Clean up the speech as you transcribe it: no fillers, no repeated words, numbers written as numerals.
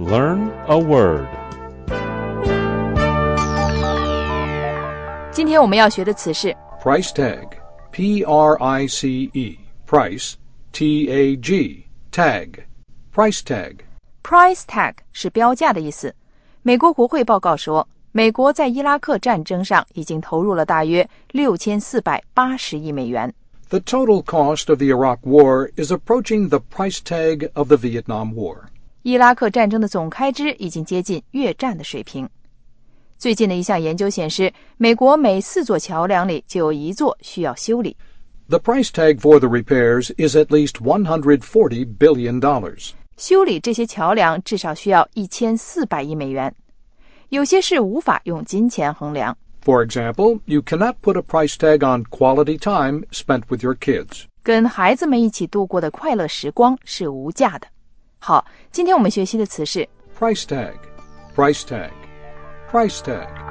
Learn a word. 今天我们要学的词是 Price tag, P-R-I-C-E, price, T-A-G, tag, price tag. price tag 是标价的意思。美国国会报告说，美国在伊拉克战争上已经投入了大约6480亿美元。 The total cost of the Iraq War is approaching the price tag of the Vietnam War. 伊拉克战争的总开支已经接近越战的水平。最近的一项研究显示，美国每4座桥梁里就有1座需要修理。 The price tag for the repairs is at least $140 billion. 修理这些桥梁至少需要1400亿美元。有些事无法用金钱衡量。 For example, you cannot put a price tag on quality time spent with your kids. 跟孩子们一起度过的快乐时光是无价的。好，今天我们学习的词是 Price tag, price tag, price tag.